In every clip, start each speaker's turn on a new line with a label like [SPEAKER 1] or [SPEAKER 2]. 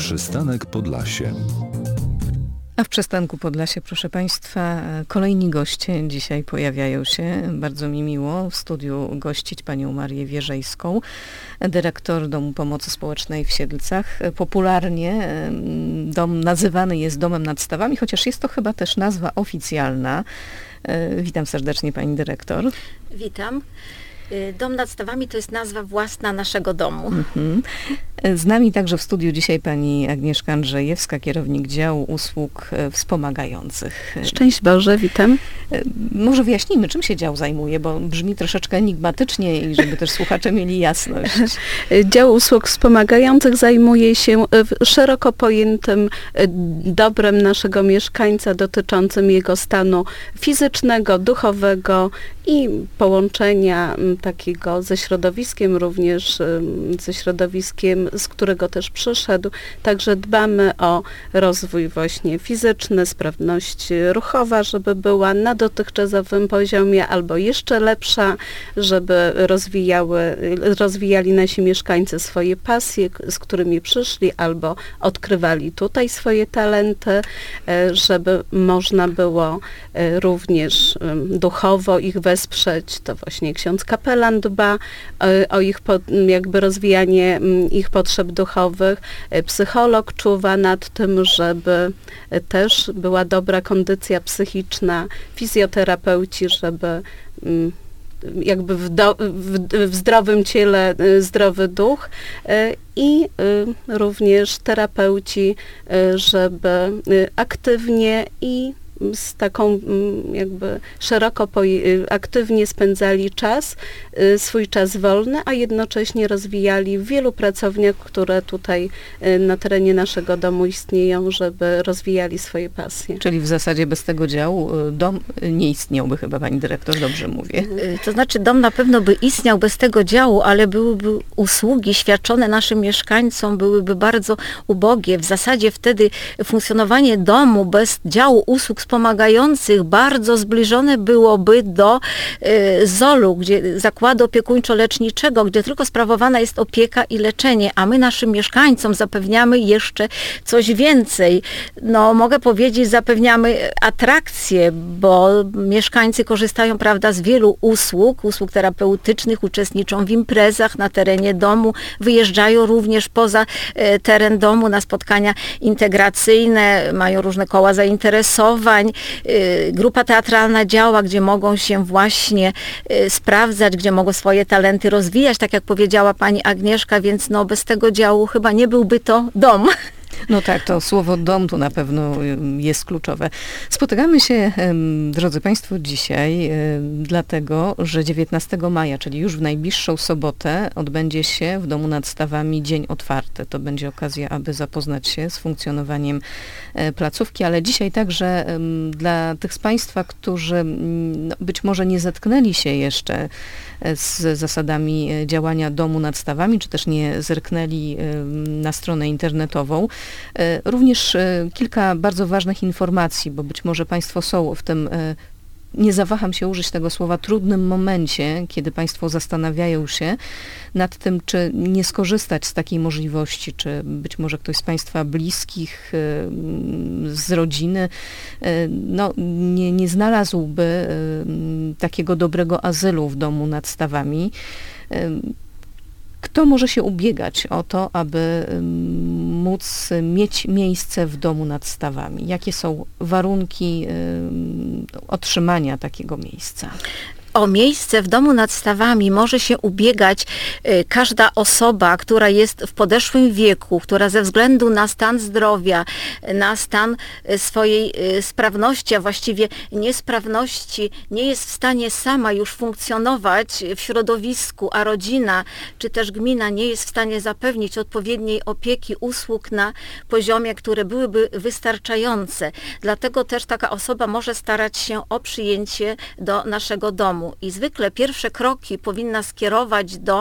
[SPEAKER 1] Przystanek Podlasie.
[SPEAKER 2] A w Przystanku Podlasie, proszę Państwa, kolejni goście dzisiaj pojawiają się. Bardzo mi miło w studiu gościć panią Marię Wierzejską, dyrektor Domu Pomocy Społecznej w Siedlcach. Popularnie dom nazywany jest Domem nad Stawami, chociaż jest to chyba też nazwa oficjalna. Witam serdecznie pani dyrektor.
[SPEAKER 3] Witam. Dom nad Stawami to jest nazwa własna naszego domu.
[SPEAKER 2] Z nami także w studiu dzisiaj pani Agnieszka Andrzejewska, kierownik działu usług wspomagających.
[SPEAKER 4] Szczęść Boże, witam.
[SPEAKER 2] Może wyjaśnijmy, czym się dział zajmuje, bo brzmi troszeczkę enigmatycznie i żeby też słuchacze mieli jasność.
[SPEAKER 4] Dział usług wspomagających zajmuje się szeroko pojętym dobrem naszego mieszkańca dotyczącym jego stanu fizycznego, duchowego i połączenia takiego ze środowiskiem, również ze środowiskiem, z którego też przyszedł. Także dbamy o rozwój właśnie fizyczny, sprawność ruchowa, żeby była na dotychczasowym poziomie albo jeszcze lepsza, żeby rozwijali nasi mieszkańcy swoje pasje, z którymi przyszli, albo odkrywali tutaj swoje talenty, żeby można było również duchowo ich wesprzeć. To właśnie ksiądz kapelan dba o ich jakby rozwijanie ich potrzeb duchowych. Psycholog czuwa nad tym, żeby też była dobra kondycja psychiczna. Fizjoterapeuci, żeby jakby w zdrowym ciele zdrowy duch i również terapeuci, żeby aktywnie i z taką jakby aktywnie spędzali swój czas wolny, a jednocześnie rozwijali w wielu pracowniach, które tutaj na terenie naszego domu istnieją, żeby rozwijali swoje pasje.
[SPEAKER 2] Czyli w zasadzie bez tego działu dom nie istniałby chyba, pani dyrektor, dobrze mówię.
[SPEAKER 3] To znaczy dom na pewno by istniał bez tego działu, ale byłyby usługi świadczone naszym mieszkańcom, byłyby bardzo ubogie. W zasadzie wtedy funkcjonowanie domu bez działu usług wspomagających bardzo zbliżone byłoby do ZOL-u, zakładu opiekuńczo-leczniczego, gdzie tylko sprawowana jest opieka i leczenie, a my naszym mieszkańcom zapewniamy jeszcze coś więcej. No, mogę powiedzieć, zapewniamy atrakcje, bo mieszkańcy korzystają, prawda, z wielu usług terapeutycznych, uczestniczą w imprezach na terenie domu, wyjeżdżają również poza teren domu na spotkania integracyjne, mają różne koła zainteresowań. Grupa teatralna działa, gdzie mogą się właśnie sprawdzać, gdzie mogą swoje talenty rozwijać, tak jak powiedziała pani Agnieszka, więc no bez tego działu chyba nie byłby to dom.
[SPEAKER 2] No tak, to słowo dom tu na pewno jest kluczowe. Spotykamy się, drodzy Państwo, dzisiaj dlatego, że 19 maja, czyli już w najbliższą sobotę, odbędzie się w Domu nad Stawami Dzień Otwarty. To będzie okazja, aby zapoznać się z funkcjonowaniem placówki, ale dzisiaj także dla tych z Państwa, którzy być może nie zetknęli się jeszcze z zasadami działania Domu nad Stawami, czy też nie zerknęli na stronę internetową. Również kilka bardzo ważnych informacji, bo być może Państwo są w tym, nie zawaham się użyć tego słowa, trudnym momencie, kiedy Państwo zastanawiają się nad tym, czy nie skorzystać z takiej możliwości, czy być może ktoś z Państwa bliskich, z rodziny, no, nie znalazłby takiego dobrego azylu w Domu nad Stawami. Kto może się ubiegać o to, aby móc mieć miejsce w Domu nad Stawami? Jakie są warunki otrzymania takiego miejsca?
[SPEAKER 3] O miejsce w Domu nad Stawami może się ubiegać każda osoba, która jest w podeszłym wieku, która ze względu na stan zdrowia, na stan swojej sprawności, a właściwie niesprawności, nie jest w stanie sama już funkcjonować w środowisku, a rodzina czy też gmina nie jest w stanie zapewnić odpowiedniej opieki, usług na poziomie, które byłyby wystarczające. Dlatego też taka osoba może starać się o przyjęcie do naszego domu. I zwykle pierwsze kroki powinna skierować do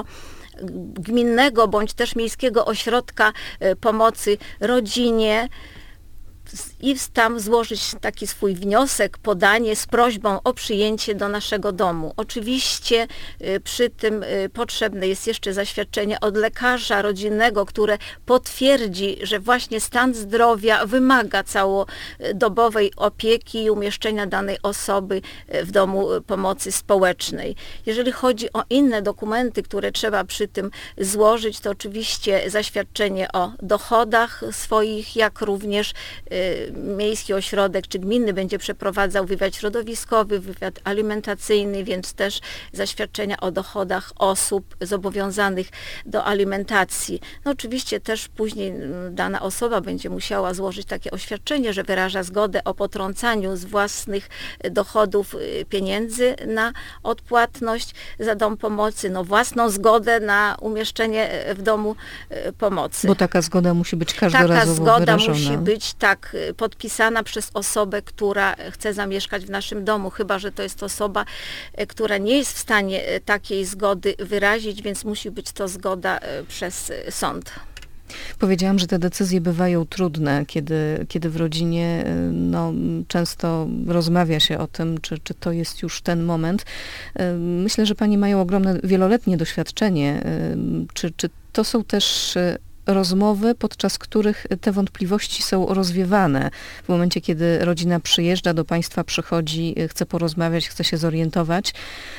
[SPEAKER 3] gminnego bądź też miejskiego ośrodka pomocy rodzinie, i tam złożyć taki swój wniosek, podanie z prośbą o przyjęcie do naszego domu. Oczywiście przy tym potrzebne jest jeszcze zaświadczenie od lekarza rodzinnego, które potwierdzi, że właśnie stan zdrowia wymaga całodobowej opieki i umieszczenia danej osoby w domu pomocy społecznej. Jeżeli chodzi o inne dokumenty, które trzeba przy tym złożyć, to oczywiście zaświadczenie o dochodach swoich, jak również miejski ośrodek czy gminny będzie przeprowadzał wywiad środowiskowy, wywiad alimentacyjny, więc też zaświadczenia o dochodach osób zobowiązanych do alimentacji. No oczywiście też później dana osoba będzie musiała złożyć takie oświadczenie, że wyraża zgodę o potrącaniu z własnych dochodów pieniędzy na odpłatność za dom pomocy, no własną zgodę na umieszczenie w domu pomocy.
[SPEAKER 2] Bo taka zgoda musi być każdorazowo
[SPEAKER 3] Taka zgoda
[SPEAKER 2] wyrażona.
[SPEAKER 3] musi być podpisana przez osobę, która chce zamieszkać w naszym domu, chyba że to jest osoba, która nie jest w stanie takiej zgody wyrazić, więc musi być to zgoda przez sąd.
[SPEAKER 2] Powiedziałam, że te decyzje bywają trudne, kiedy w rodzinie często rozmawia się o tym, czy to jest już ten moment. Myślę, że pani mają ogromne, wieloletnie doświadczenie. Czy to są też rozmowy, podczas których te wątpliwości są rozwiewane. W momencie, kiedy rodzina przyjeżdża do państwa, przychodzi, chce porozmawiać, chce się zorientować.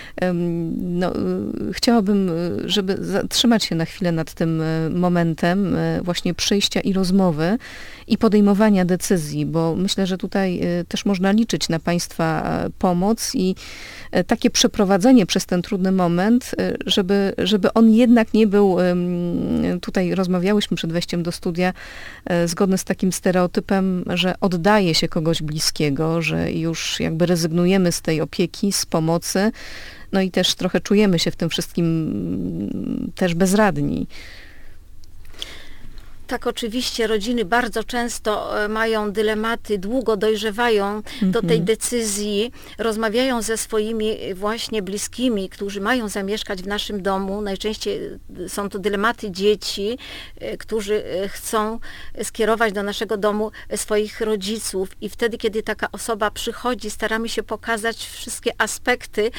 [SPEAKER 2] Chciałabym, żeby zatrzymać się na chwilę nad tym momentem właśnie przyjścia i rozmowy i podejmowania decyzji, bo myślę, że tutaj też można liczyć na państwa pomoc i takie przeprowadzenie przez ten trudny moment, żeby on jednak nie był, tutaj rozmawiałyśmy przed wejściem do studia, zgodny z takim stereotypem, że oddaje się kogoś bliskiego, że już jakby rezygnujemy z tej opieki, z pomocy, no i też trochę czujemy się w tym wszystkim też bezradni.
[SPEAKER 3] Tak, oczywiście rodziny bardzo często mają dylematy, długo dojrzewają do tej decyzji, rozmawiają ze swoimi właśnie bliskimi, którzy mają zamieszkać w naszym domu. Najczęściej są to dylematy dzieci, którzy chcą skierować do naszego domu swoich rodziców i wtedy, kiedy taka osoba przychodzi, staramy się pokazać wszystkie aspekty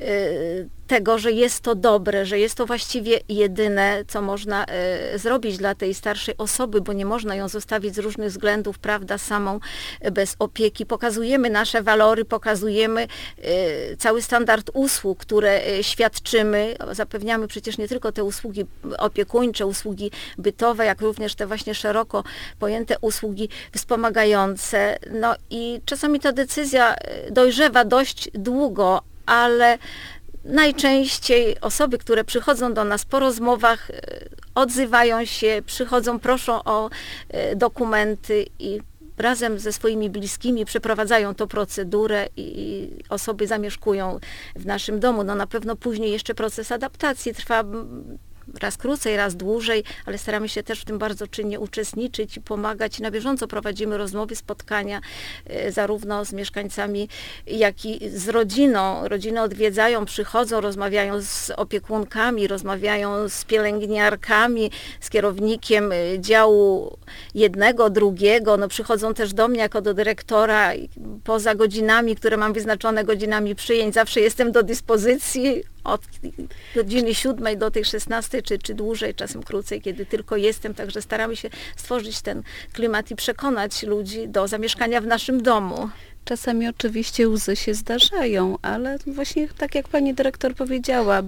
[SPEAKER 3] tego, że jest to dobre, że jest to właściwie jedyne, co można zrobić dla tej starszej osoby, bo nie można ją zostawić z różnych względów, prawda, samą bez opieki. Pokazujemy nasze walory, pokazujemy cały standard usług, które świadczymy. Zapewniamy przecież nie tylko te usługi opiekuńcze, usługi bytowe, jak również te właśnie szeroko pojęte usługi wspomagające. No i czasami ta decyzja dojrzewa dość długo, ale najczęściej osoby, które przychodzą do nas po rozmowach, odzywają się, przychodzą, proszą o dokumenty i razem ze swoimi bliskimi przeprowadzają tą procedurę i osoby zamieszkują w naszym domu. No na pewno później jeszcze proces adaptacji trwa raz krócej, raz dłużej, ale staramy się też w tym bardzo czynnie uczestniczyć i pomagać. Na bieżąco prowadzimy rozmowy, spotkania zarówno z mieszkańcami, jak i z rodziną. Rodziny odwiedzają, przychodzą, rozmawiają z opiekunkami, rozmawiają z pielęgniarkami, z kierownikiem działu jednego, drugiego. No, przychodzą też do mnie jako do dyrektora poza godzinami, które mam wyznaczone godzinami przyjęć. Zawsze jestem do dyspozycji od godziny 7 do tej 16, czy dłużej, czasem krócej, kiedy tylko jestem. Także staramy się stworzyć ten klimat i przekonać ludzi do zamieszkania w naszym domu.
[SPEAKER 4] Czasami oczywiście łzy się zdarzają, ale właśnie tak jak pani dyrektor powiedziała,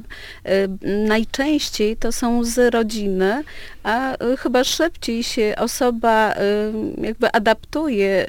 [SPEAKER 4] najczęściej to są łzy rodziny, a chyba szybciej się osoba jakby adaptuje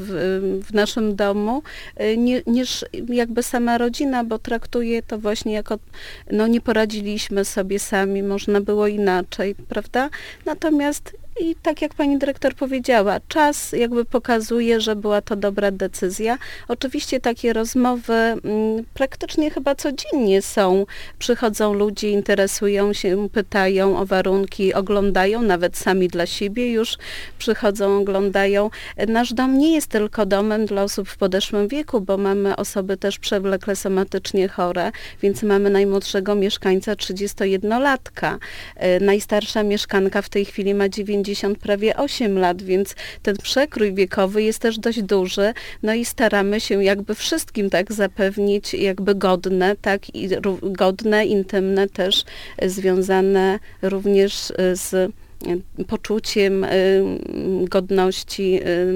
[SPEAKER 4] w naszym domu niż jakby sama rodzina, bo traktuje to właśnie jako, no nie poradziliśmy sobie sami, można było inaczej, prawda? Natomiast i tak jak pani dyrektor powiedziała, czas jakby pokazuje, że była to dobra decyzja. okazja. Oczywiście takie rozmowy praktycznie chyba codziennie są. Przychodzą ludzie, interesują się, pytają o warunki, oglądają, nawet sami dla siebie już przychodzą, oglądają. Nasz dom nie jest tylko domem dla osób w podeszłym wieku, bo mamy osoby też przewlekle somatycznie chore, więc mamy najmłodszego mieszkańca 31-latka. Najstarsza mieszkanka w tej chwili ma 90 prawie 8 lat, więc ten przekrój wiekowy jest też dość duży, no i staramy się jakby wszystkim tak zapewnić jakby godne, tak, i godne, intymne też, związane również z poczuciem godności,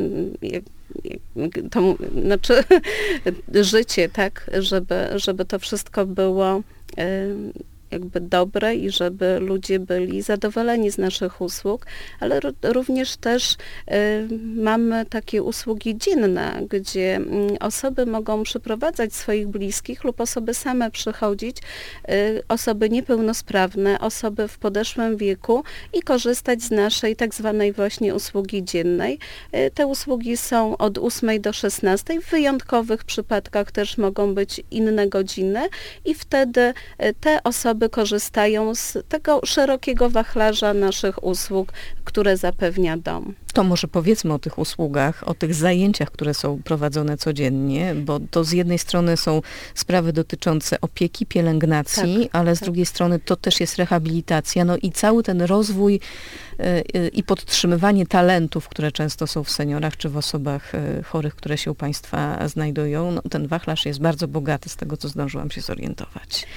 [SPEAKER 4] to znaczy życie, tak, żeby to wszystko było jakby dobre i żeby ludzie byli zadowoleni z naszych usług, ale również też mamy takie usługi dzienne, gdzie osoby mogą przyprowadzać swoich bliskich lub osoby same przychodzić, osoby niepełnosprawne, osoby w podeszłym wieku i korzystać z naszej tak zwanej właśnie usługi dziennej. Te usługi są od 8 do 16. W wyjątkowych przypadkach też mogą być inne godziny i wtedy te osoby korzystają z tego szerokiego wachlarza naszych usług, które zapewnia dom.
[SPEAKER 2] To może powiedzmy o tych usługach, o tych zajęciach, które są prowadzone codziennie, bo to z jednej strony są sprawy dotyczące opieki, pielęgnacji,
[SPEAKER 4] tak,
[SPEAKER 2] ale z drugiej strony to też jest rehabilitacja, no i cały ten rozwój i podtrzymywanie talentów, które często są w seniorach czy w osobach chorych, które się u Państwa znajdują. No, ten wachlarz jest bardzo bogaty z tego, co zdążyłam się zorientować.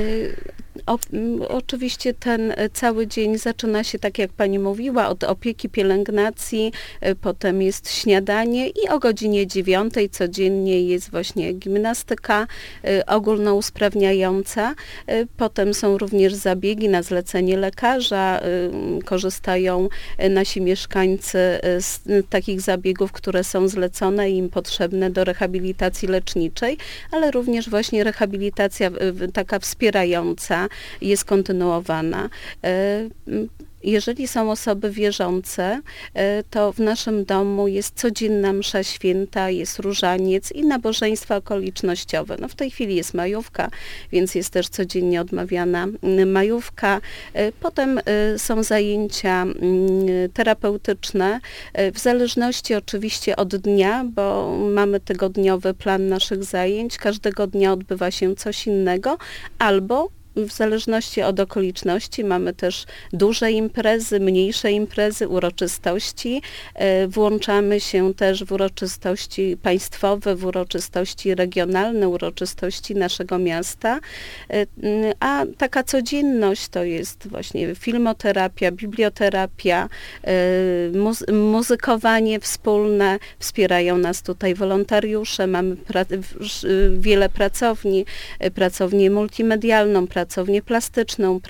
[SPEAKER 4] Oczywiście ten cały dzień zaczyna się, tak jak Pani mówiła, od opieki, pielęgnacji, potem jest śniadanie i o godzinie 9 codziennie jest właśnie gimnastyka ogólnousprawniająca. Potem są również zabiegi na zlecenie lekarza. Korzystają nasi mieszkańcy z takich zabiegów, które są zlecone i im potrzebne do rehabilitacji leczniczej, ale również właśnie rehabilitacja taka wspierająca jest kontynuowana. Jeżeli są osoby wierzące, to w naszym domu jest codzienna msza święta, jest różaniec i nabożeństwa okolicznościowe. No w tej chwili jest majówka, więc jest też codziennie odmawiana majówka. Potem są zajęcia terapeutyczne, w zależności oczywiście od dnia, bo mamy tygodniowy plan naszych zajęć. Każdego dnia odbywa się coś innego, albo w zależności od okoliczności mamy też duże imprezy, mniejsze imprezy, uroczystości. Włączamy się też w uroczystości państwowe, w uroczystości regionalne, uroczystości naszego miasta. A taka codzienność to jest właśnie filmoterapia, biblioterapia, muzykowanie wspólne. Wspierają nas tutaj wolontariusze. Mamy wiele pracowni, pracownię multimedialną, pracownię plastyczną,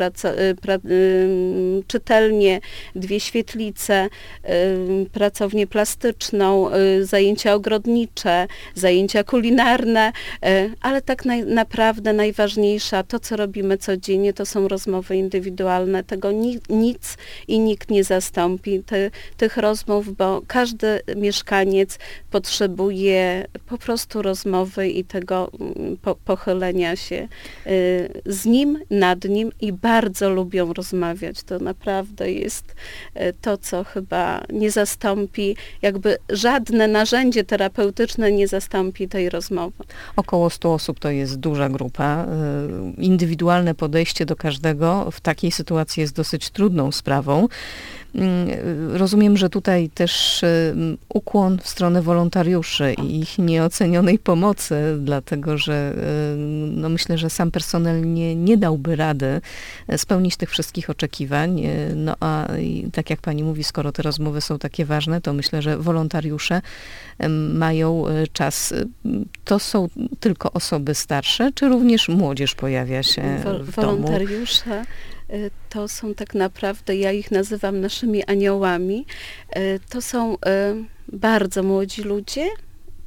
[SPEAKER 4] czytelnię, 2 świetlice, pracownię plastyczną, zajęcia ogrodnicze, zajęcia kulinarne, ale tak naprawdę najważniejsza, to co robimy codziennie, to są rozmowy indywidualne. Tego nic i nikt nie zastąpi tych rozmów, bo każdy mieszkaniec potrzebuje po prostu rozmowy i tego pochylenia się z nim, nad nim i bardzo lubią rozmawiać. To naprawdę jest to, co chyba nie zastąpi, jakby żadne narzędzie terapeutyczne nie zastąpi tej rozmowy.
[SPEAKER 2] Około 100 osób to jest duża grupa. Indywidualne podejście do każdego w takiej sytuacji jest dosyć trudną sprawą. Rozumiem, że tutaj też ukłon w stronę wolontariuszy i ich nieocenionej pomocy, dlatego że no myślę, że sam personel nie dałby rady spełnić tych wszystkich oczekiwań. No a tak jak pani mówi, skoro te rozmowy są takie ważne, to myślę, że wolontariusze mają czas. To są tylko osoby starsze, czy również młodzież pojawia się w domu?
[SPEAKER 4] Wolontariusze to są tak naprawdę, ja ich nazywam naszymi aniołami, to są bardzo młodzi ludzie,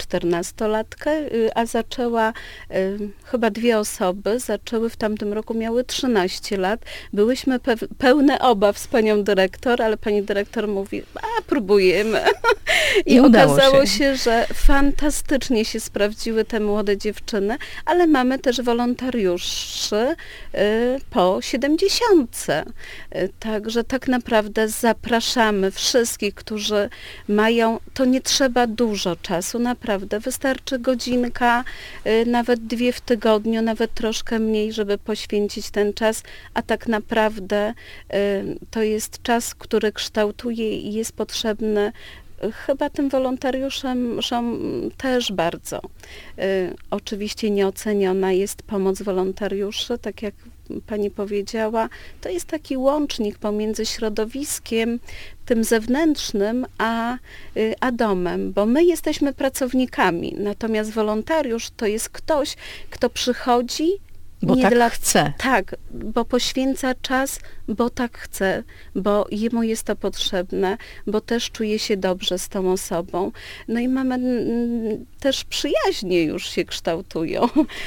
[SPEAKER 4] 14-latkę, a zaczęła, chyba 2 osoby zaczęły w tamtym roku, miały 13 lat. Byłyśmy pełne obaw z panią dyrektor, ale pani dyrektor mówi, próbujemy. I okazało się, że fantastycznie się sprawdziły te młode dziewczyny, ale mamy też wolontariuszy po 70. Także tak naprawdę zapraszamy wszystkich, którzy mają, to nie trzeba dużo czasu, naprawdę. Wystarczy godzinka, nawet 2 w tygodniu, nawet troszkę mniej, żeby poświęcić ten czas, a tak naprawdę to jest czas, który kształtuje i jest potrzebny chyba tym wolontariuszom też bardzo. Oczywiście nieoceniona jest pomoc wolontariuszy, tak jak pani powiedziała, to jest taki łącznik pomiędzy środowiskiem, tym zewnętrznym, a domem, bo my jesteśmy pracownikami, natomiast wolontariusz to jest ktoś, kto przychodzi
[SPEAKER 2] bo tak chce.
[SPEAKER 4] Tak, bo poświęca czas, bo tak chce, bo jemu jest to potrzebne, bo też czuje się dobrze z tą osobą. No i mamy też przyjaźnie już się kształtują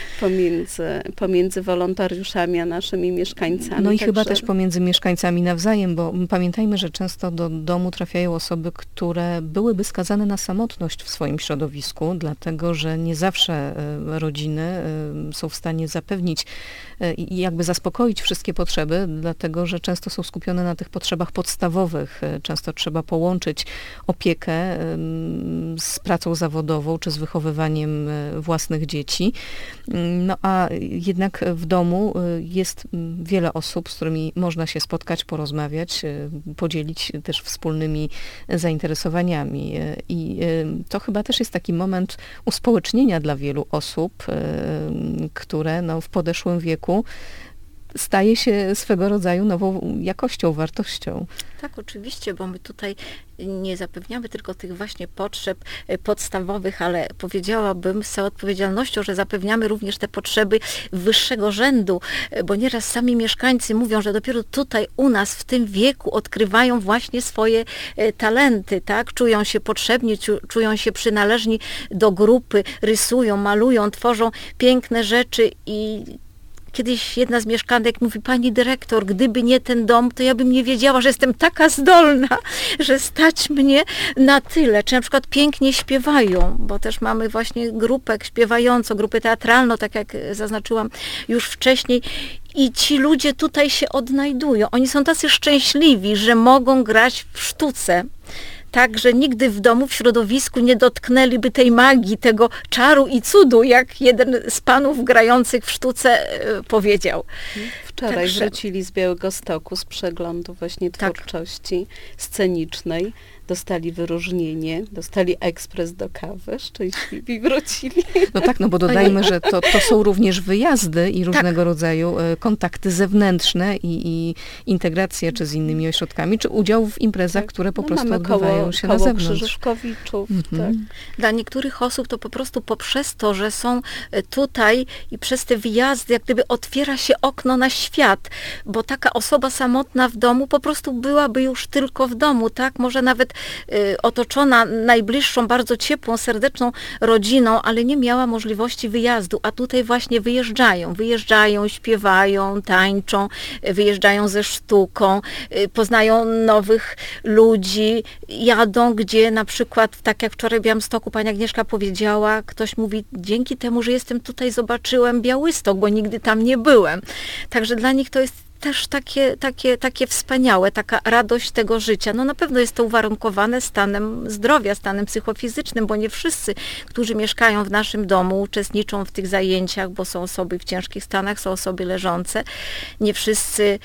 [SPEAKER 4] pomiędzy wolontariuszami a naszymi mieszkańcami.
[SPEAKER 2] No i chyba też pomiędzy mieszkańcami nawzajem, bo pamiętajmy, że często do domu trafiają osoby, które byłyby skazane na samotność w swoim środowisku, dlatego że nie zawsze rodziny są w stanie zapewnić i jakby zaspokoić wszystkie potrzeby, dlatego że często są skupione na tych potrzebach podstawowych. Często trzeba połączyć opiekę z pracą zawodową czy z wychowywaniem własnych dzieci. No a jednak w domu jest wiele osób, z którymi można się spotkać, porozmawiać, podzielić też wspólnymi zainteresowaniami. I to chyba też jest taki moment uspołecznienia dla wielu osób, które w podeszłym wieku staje się swego rodzaju nową jakością, wartością.
[SPEAKER 3] Tak, oczywiście, bo my tutaj nie zapewniamy tylko tych właśnie potrzeb podstawowych, ale powiedziałabym z całą odpowiedzialnością, że zapewniamy również te potrzeby wyższego rzędu, bo nieraz sami mieszkańcy mówią, że dopiero tutaj u nas w tym wieku odkrywają właśnie swoje talenty, tak? Czują się potrzebni, czują się przynależni do grupy, rysują, malują, tworzą piękne rzeczy i kiedyś jedna z mieszkanek mówi, pani dyrektor, gdyby nie ten dom, to ja bym nie wiedziała, że jestem taka zdolna, że stać mnie na tyle. Czy na przykład pięknie śpiewają, bo też mamy właśnie grupę śpiewającą, grupę teatralną, tak jak zaznaczyłam już wcześniej. I ci ludzie tutaj się odnajdują. Oni są tacy szczęśliwi, że mogą grać w sztuce. Tak, że nigdy w domu, w środowisku nie dotknęliby tej magii, tego czaru i cudu, jak jeden z panów grających w sztuce powiedział.
[SPEAKER 4] Wczoraj wrócili z Białegostoku, z przeglądu właśnie twórczości scenicznej. Dostali wyróżnienie, dostali ekspres do kawy, szczęśliwi wrócili.
[SPEAKER 2] No tak, bo dodajmy, że to są również wyjazdy i różnego rodzaju kontakty zewnętrzne i integracja czy z innymi ośrodkami, czy udział w imprezach, które po prostu odbywają się na zewnątrz.
[SPEAKER 4] Krzyżówkowiczów, tak.
[SPEAKER 3] Dla niektórych osób to po prostu poprzez to, że są tutaj i przez te wyjazdy jak gdyby otwiera się okno na świat, bo taka osoba samotna w domu po prostu byłaby już tylko w domu, tak? Może nawet otoczona najbliższą, bardzo ciepłą, serdeczną rodziną, ale nie miała możliwości wyjazdu, a tutaj właśnie wyjeżdżają, śpiewają, tańczą, wyjeżdżają ze sztuką, poznają nowych ludzi, jadą, gdzie na przykład, tak jak wczoraj w Białymstoku pani Agnieszka powiedziała, ktoś mówi, dzięki temu, że jestem tutaj, zobaczyłem Białystok, bo nigdy tam nie byłem. Także dla nich to jest też takie wspaniałe, taka radość tego życia. No na pewno jest to uwarunkowane stanem zdrowia, stanem psychofizycznym, bo nie wszyscy, którzy mieszkają w naszym domu, uczestniczą w tych zajęciach, bo są osoby w ciężkich stanach, są osoby leżące. Nie wszyscy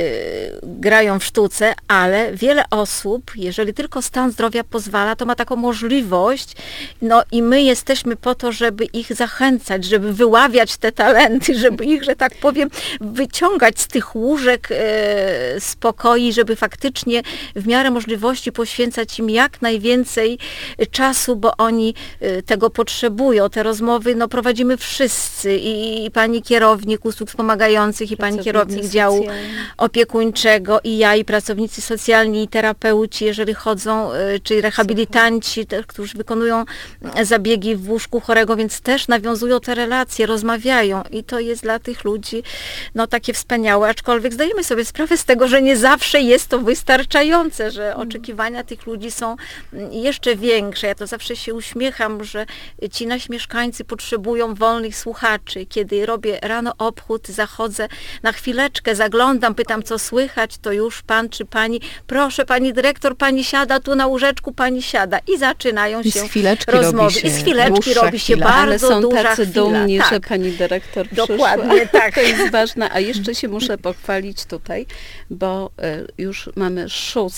[SPEAKER 3] grają w sztuce, ale wiele osób, jeżeli tylko stan zdrowia pozwala, to ma taką możliwość. No i my jesteśmy po to, żeby ich zachęcać, żeby wyławiać te talenty, żeby ich, że tak powiem, wyciągać z tych łóżek spokoi, żeby faktycznie w miarę możliwości poświęcać im jak najwięcej czasu, bo oni tego potrzebują. Te rozmowy prowadzimy wszyscy i pani kierownik usług wspomagających, i pani kierownik działu opiekuńczego, i ja, i pracownicy socjalni, i terapeuci, jeżeli chodzą, czy rehabilitanci, którzy wykonują zabiegi w łóżku chorego, więc też nawiązują te relacje, rozmawiają i to jest dla tych ludzi takie wspaniałe, aczkolwiek zdajemy sobie sprawę z tego, że nie zawsze jest to wystarczające, że oczekiwania tych ludzi są jeszcze większe. Ja to zawsze się uśmiecham, że ci nasi mieszkańcy potrzebują wolnych słuchaczy. Kiedy robię rano obchód, zachodzę na chwileczkę, zaglądam, pytam, co słychać, to już pan czy pani, proszę pani dyrektor, pani siada tu na łóżeczku, pani siada i zaczynają się rozmowy. I z chwileczki robi się bardzo duża chwila.
[SPEAKER 4] Ale są tacy dumni, że pani dyrektor przyszła.
[SPEAKER 3] Dokładnie, tak.
[SPEAKER 4] To jest ważne. A jeszcze się muszę pochwalić tutaj, bo już mamy 6.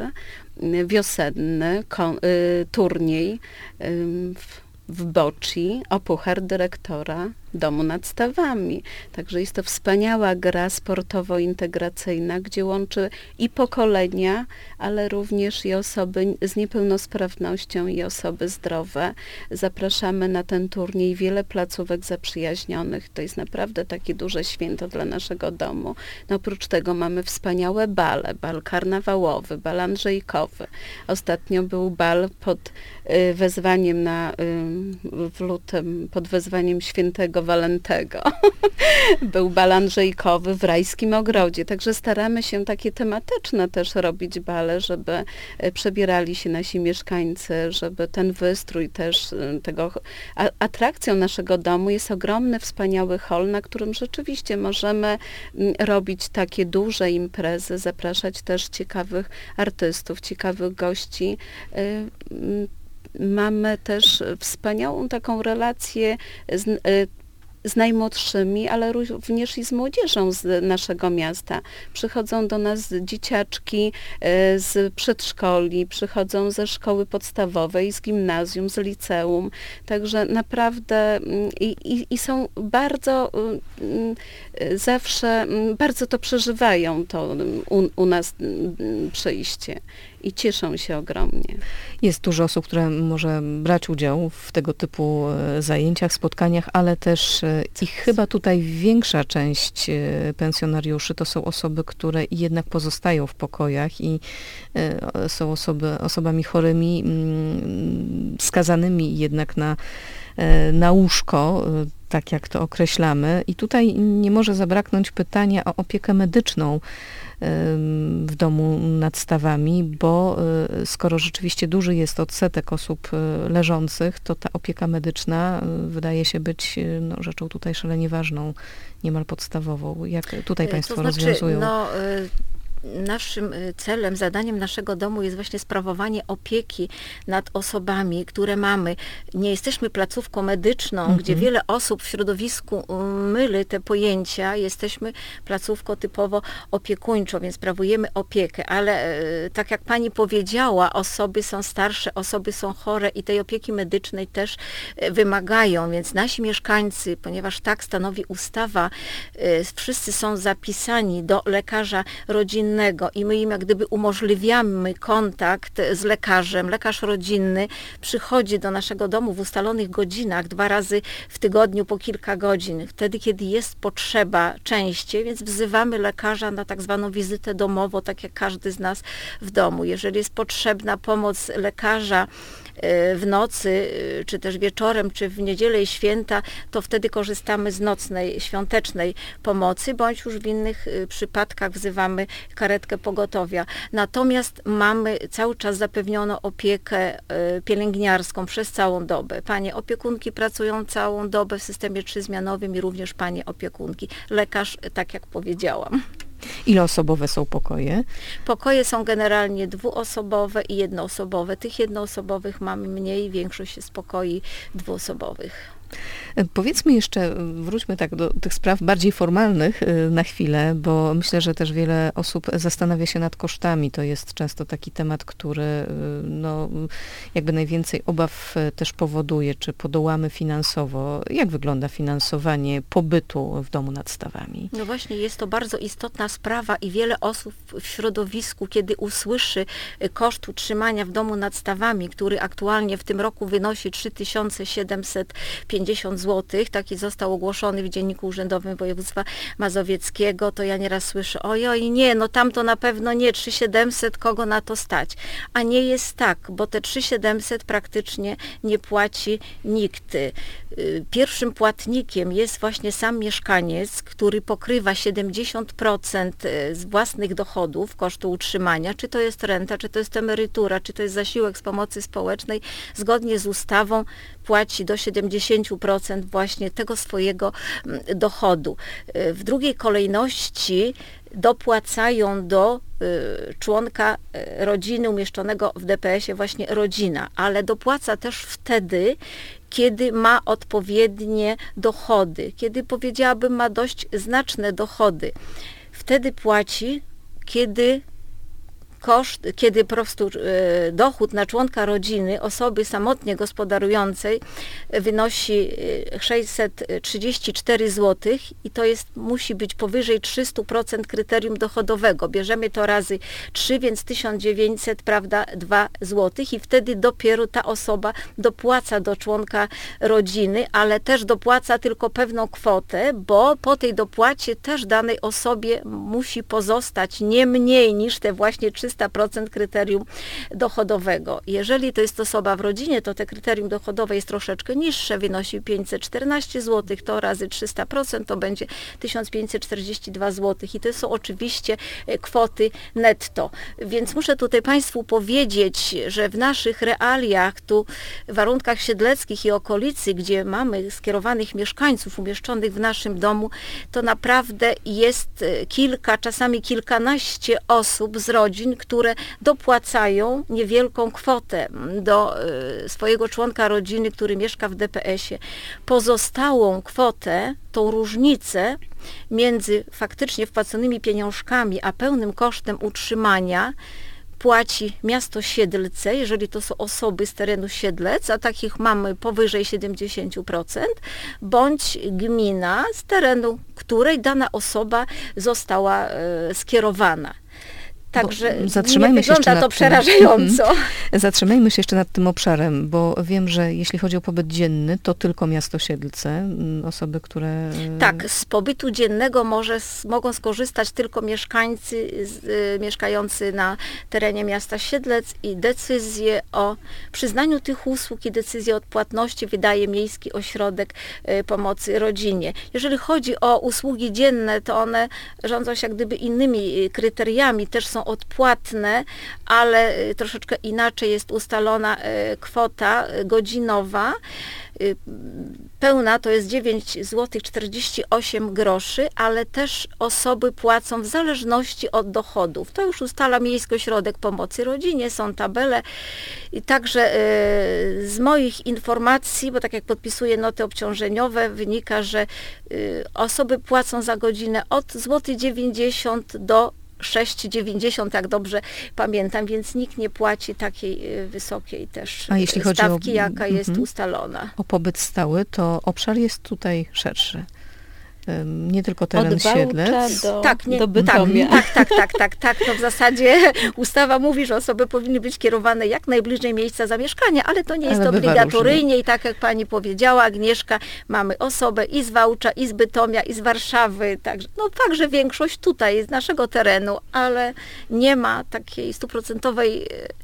[SPEAKER 4] wiosenny turniej w Boczi o puchar dyrektora domu nad Stawami. Także jest to wspaniała gra sportowo-integracyjna, gdzie łączy i pokolenia, ale również i osoby z niepełnosprawnością i osoby zdrowe. Zapraszamy na ten turniej wiele placówek zaprzyjaźnionych. To jest naprawdę takie duże święto dla naszego domu. Oprócz tego mamy wspaniałe bale. Bal karnawałowy, bal andrzejkowy. Ostatnio był bal pod wezwaniem w lutym, pod wezwaniem świętego Walentego. Był bal andrzejkowy w Rajskim Ogrodzie. Także staramy się takie tematyczne też robić bale, żeby przebierali się nasi mieszkańcy, żeby ten wystrój też atrakcją naszego domu jest ogromny, wspaniały hol, na którym rzeczywiście możemy robić takie duże imprezy, zapraszać też ciekawych artystów, ciekawych gości. Mamy też wspaniałą taką relację z najmłodszymi, ale również i z młodzieżą z naszego miasta. Przychodzą do nas dzieciaczki z przedszkoli, przychodzą ze szkoły podstawowej, z gimnazjum, z liceum. Także naprawdę i są bardzo zawsze bardzo to przeżywają to u nas przyjście i cieszą się ogromnie.
[SPEAKER 2] Jest dużo osób, które może brać udział w tego typu zajęciach, spotkaniach, ale też ich chyba tutaj większa część pensjonariuszy to są osoby, które jednak pozostają w pokojach i są osobami chorymi, skazanymi jednak na łóżko, tak jak to określamy. I tutaj nie może zabraknąć pytania o opiekę medyczną w domu nad Stawami, bo skoro rzeczywiście duży jest odsetek osób leżących, to ta opieka medyczna wydaje się być rzeczą tutaj szalenie ważną, niemal podstawową. Jak tutaj państwo rozwiązują?
[SPEAKER 3] Naszym celem, zadaniem naszego domu jest właśnie sprawowanie opieki nad osobami, które mamy. Nie jesteśmy placówką medyczną, gdzie wiele osób w środowisku myli te pojęcia. Jesteśmy placówką typowo opiekuńczą, więc sprawujemy opiekę, ale tak jak pani powiedziała, osoby są starsze, osoby są chore i tej opieki medycznej też wymagają, więc nasi mieszkańcy, ponieważ tak stanowi ustawa, wszyscy są zapisani do lekarza rodzinnego i my im jak gdyby umożliwiamy kontakt z lekarzem. Lekarz rodzinny przychodzi do naszego domu w ustalonych godzinach, 2 razy w tygodniu po kilka godzin, wtedy kiedy jest potrzeba częściej, więc wzywamy lekarza na tak zwaną wizytę domową, tak jak każdy z nas w domu. Jeżeli jest potrzebna pomoc lekarza w nocy, czy też wieczorem, czy w niedzielę i święta, to wtedy korzystamy z nocnej, świątecznej pomocy, bądź już w innych przypadkach wzywamy karetkę pogotowia. Natomiast mamy cały czas zapewnioną opiekę pielęgniarską przez całą dobę. Panie opiekunki pracują całą dobę w systemie 3-zmianowym i również panie opiekunki. Lekarz, tak jak powiedziałam.
[SPEAKER 2] Iloosobowe są pokoje?
[SPEAKER 3] Pokoje są generalnie 2-osobowe i 1-osobowe. Tych 1-osobowych mamy mniej, większość jest pokoi 2-osobowych.
[SPEAKER 2] Powiedzmy jeszcze, wróćmy tak do tych spraw bardziej formalnych na chwilę, bo myślę, że też wiele osób zastanawia się nad kosztami. To jest często taki temat, który no, jakby najwięcej obaw też powoduje, czy podołamy finansowo. Jak wygląda finansowanie pobytu w domu nad stawami?
[SPEAKER 3] No właśnie, jest to bardzo istotna sprawa i wiele osób w środowisku, kiedy usłyszy koszt utrzymania w domu nad stawami, który aktualnie w tym roku wynosi 3750 zł, taki został ogłoszony w Dzienniku Urzędowym Województwa Mazowieckiego, to ja nieraz słyszę, ojoj, nie, no tam to na pewno nie, 3700, kogo na to stać? A nie jest tak, bo te 3700 praktycznie nie płaci nikt. Pierwszym płatnikiem jest właśnie sam mieszkaniec, który pokrywa 70% z własnych dochodów kosztu utrzymania, czy to jest renta, czy to jest emerytura, czy to jest zasiłek z pomocy społecznej, zgodnie z ustawą płaci do 70% właśnie tego swojego dochodu. W drugiej kolejności dopłacają do członka rodziny umieszczonego w DPS-ie właśnie rodzina, ale dopłaca też wtedy, kiedy ma odpowiednie dochody, kiedy powiedziałabym ma dość znaczne dochody. Wtedy płaci, kiedy po prostu dochód na członka rodziny osoby samotnie gospodarującej wynosi 634 zł i to musi być powyżej 300% kryterium dochodowego. Bierzemy to razy 3, więc 1900, prawda, 2 zł i wtedy dopiero ta osoba dopłaca do członka rodziny, ale też dopłaca tylko pewną kwotę, bo po tej dopłacie też danej osobie musi pozostać nie mniej niż te właśnie 300% kryterium dochodowego. Jeżeli to jest osoba w rodzinie, to te kryterium dochodowe jest troszeczkę niższe, wynosi 514 zł, to razy 300% to będzie 1542 zł i to są oczywiście kwoty netto. Więc muszę tutaj Państwu powiedzieć, że w naszych realiach, tu w warunkach siedleckich i okolicy, gdzie mamy skierowanych mieszkańców umieszczonych w naszym domu, to naprawdę jest kilka, czasami kilkanaście osób z rodzin, które dopłacają niewielką kwotę do swojego członka rodziny, który mieszka w DPS-ie. Pozostałą kwotę, tą różnicę między faktycznie wpłaconymi pieniążkami, a pełnym kosztem utrzymania płaci miasto Siedlce, jeżeli to są osoby z terenu Siedlec, a takich mamy powyżej 70%, bądź gmina, z terenu której dana osoba została skierowana. Także nie wygląda to przerażająco.
[SPEAKER 2] Zatrzymajmy się jeszcze nad tym obszarem, bo wiem, że jeśli chodzi o pobyt dzienny, to tylko miasto Siedlce, osoby, które...
[SPEAKER 3] Tak, z pobytu dziennego mogą skorzystać tylko mieszkańcy mieszkający na terenie miasta Siedlec i decyzję o przyznaniu tych usług i decyzję o odpłatności wydaje Miejski Ośrodek Pomocy Rodzinie. Jeżeli chodzi o usługi dzienne, to one rządzą się jak gdyby innymi kryteriami, też są odpłatne, ale troszeczkę inaczej jest ustalona kwota godzinowa. Pełna to jest 9,48 zł, ale też osoby płacą w zależności od dochodów. To już ustala Miejski Ośrodek Pomocy Rodzinie, są tabele. I także z moich informacji, bo tak jak podpisuję noty obciążeniowe, wynika, że osoby płacą za godzinę od 0,90 zł do 6,90, jak dobrze pamiętam, więc nikt nie płaci takiej wysokiej też stawki, jaka jest ustalona.
[SPEAKER 2] O pobyt stały, to obszar jest tutaj szerszy. Nie tylko teren Siedlec.
[SPEAKER 4] Do Bytomia.
[SPEAKER 3] Tak. No w zasadzie ustawa mówi, że osoby powinny być kierowane jak najbliżej miejsca zamieszkania, ale to nie jest obligatoryjnie i tak jak pani powiedziała, Agnieszka, mamy osobę i z Wałcza, i z Bytomia, i z Warszawy, także większość tutaj z naszego terenu, ale nie ma takiej 100%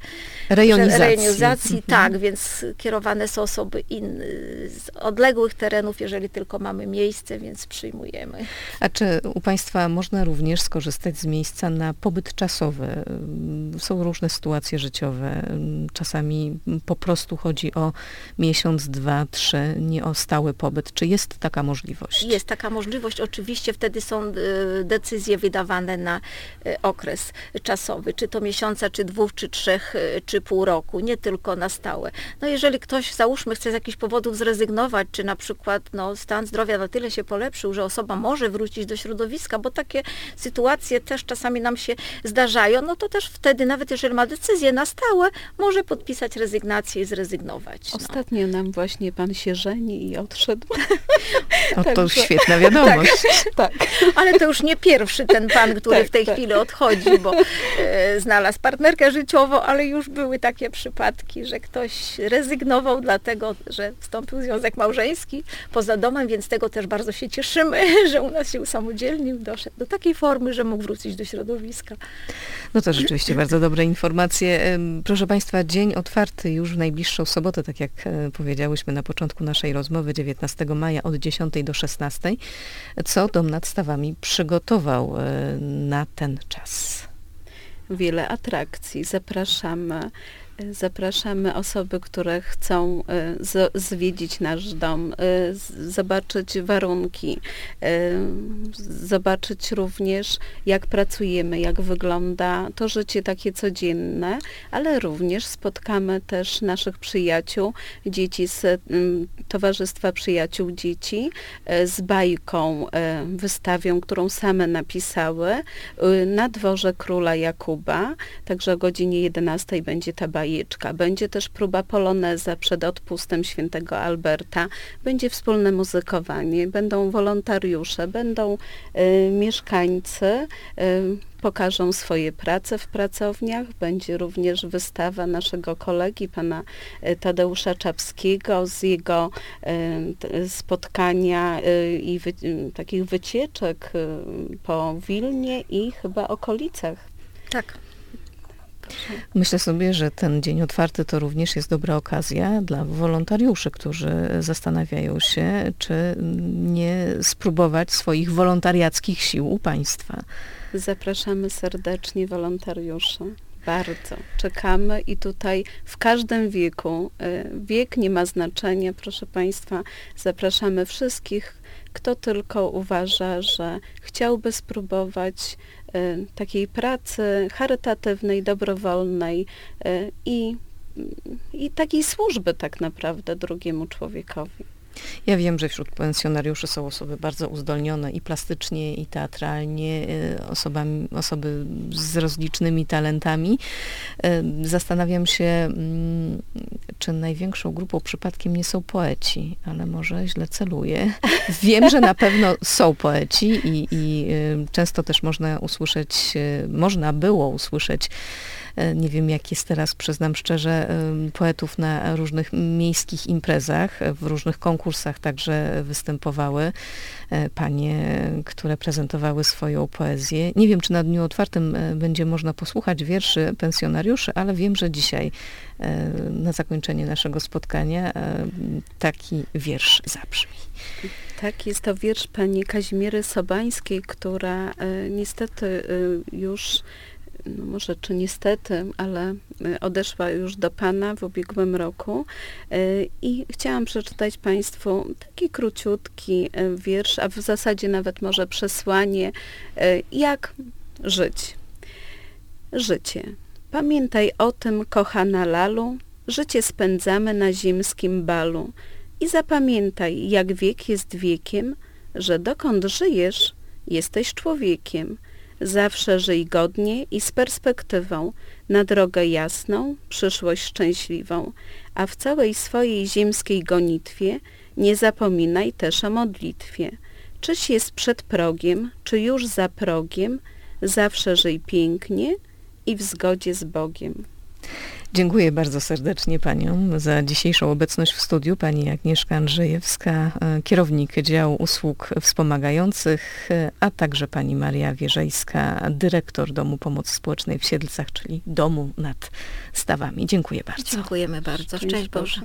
[SPEAKER 3] rejonizacji. Tak, więc kierowane są osoby z odległych terenów, jeżeli tylko mamy miejsce, więc przyjmujemy.
[SPEAKER 2] A czy u Państwa można również skorzystać z miejsca na pobyt czasowy? Są różne sytuacje życiowe. Czasami po prostu chodzi o miesiąc, 2, 3, nie o stały pobyt. Czy jest taka możliwość?
[SPEAKER 3] Jest taka możliwość. Oczywiście wtedy są decyzje wydawane na okres czasowy, czy to miesiąca, czy 2, czy 3, czy pół roku, nie tylko na stałe. No jeżeli ktoś, załóżmy, chce z jakichś powodów zrezygnować, czy na przykład stan zdrowia na tyle się polepszył, że osoba może wrócić do środowiska, bo takie sytuacje też czasami nam się zdarzają, no to też wtedy, nawet jeżeli ma decyzję na stałe, może podpisać rezygnację i zrezygnować.
[SPEAKER 4] Ostatnio nam właśnie pan się żeni i odszedł.
[SPEAKER 2] To już świetna wiadomość.
[SPEAKER 4] Tak.
[SPEAKER 3] Ale to już nie pierwszy ten pan, który w tej chwili odchodzi, bo znalazł partnerkę życiową, ale już były takie przypadki, że ktoś rezygnował dlatego, że wstąpił w związek małżeński poza domem, więc tego też bardzo się cieszymy, że u nas się usamodzielnił, doszedł do takiej formy, że mógł wrócić do środowiska.
[SPEAKER 2] No to rzeczywiście bardzo dobre informacje. Proszę Państwa, dzień otwarty już w najbliższą sobotę, tak jak powiedziałyśmy na początku naszej rozmowy, 19 maja od 10 do 16. Co Dom nad Stawami przygotował na ten czas?
[SPEAKER 4] Wiele atrakcji. Zapraszamy osoby, które chcą zwiedzić nasz dom, zobaczyć warunki, zobaczyć również, jak pracujemy, jak wygląda to życie takie codzienne, ale również spotkamy też naszych przyjaciół, dzieci z Towarzystwa Przyjaciół Dzieci, z bajką, wystawią, którą same napisały na dworze Króla Jakuba, także o godzinie 11 będzie ta bajeczka. Będzie też próba poloneza przed odpustem świętego Alberta, będzie wspólne muzykowanie, będą wolontariusze, będą mieszkańcy, pokażą swoje prace w pracowniach, będzie również wystawa naszego kolegi, pana Tadeusza Czapskiego, z jego spotkania i takich wycieczek po Wilnie i chyba okolicach.
[SPEAKER 3] Tak.
[SPEAKER 2] Myślę sobie, że ten dzień otwarty to również jest dobra okazja dla wolontariuszy, którzy zastanawiają się, czy nie spróbować swoich wolontariackich sił u Państwa.
[SPEAKER 4] Zapraszamy serdecznie wolontariuszy. Bardzo. Czekamy i tutaj w każdym wieku, wiek nie ma znaczenia, proszę Państwa, zapraszamy wszystkich, kto tylko uważa, że chciałby spróbować takiej pracy charytatywnej, dobrowolnej i takiej służby tak naprawdę drugiemu człowiekowi.
[SPEAKER 2] Ja wiem, że wśród pensjonariuszy są osoby bardzo uzdolnione i plastycznie, i teatralnie, osoby z rozlicznymi talentami. Zastanawiam się, czy największą grupą przypadkiem nie są poeci, ale może źle celuję. Wiem, że na pewno są poeci i często też można było usłyszeć, nie wiem jak jest teraz, przyznam szczerze, poetów na różnych miejskich imprezach, w różnych konkursach także występowały panie, które prezentowały swoją poezję. Nie wiem, czy na Dniu Otwartym będzie można posłuchać wierszy pensjonariuszy, ale wiem, że dzisiaj na zakończenie naszego spotkania taki wiersz zabrzmi.
[SPEAKER 4] Tak, jest to wiersz pani Kazimiery Sobańskiej, która niestety już może czy niestety, ale odeszła już do Pana w ubiegłym roku i chciałam przeczytać Państwu taki króciutki wiersz, a w zasadzie nawet może przesłanie, jak żyć. Życie. Pamiętaj o tym, kochana Lalu, życie spędzamy na ziemskim balu i zapamiętaj, jak wiek jest wiekiem, że dokąd żyjesz, jesteś człowiekiem. Zawsze żyj godnie i z perspektywą na drogę jasną, przyszłość szczęśliwą, a w całej swojej ziemskiej gonitwie nie zapominaj też o modlitwie. Czyś jest przed progiem, czy już za progiem, zawsze żyj pięknie i w zgodzie z Bogiem.
[SPEAKER 2] Dziękuję bardzo serdecznie Paniom za dzisiejszą obecność w studiu. Pani Agnieszka Andrzejewska, kierownik działu usług wspomagających, a także Pani Maria Wierzejska, dyrektor Domu Pomocy Społecznej w Siedlcach, czyli Domu nad Stawami. Dziękuję bardzo.
[SPEAKER 3] Dziękujemy bardzo. Szczęść Boże.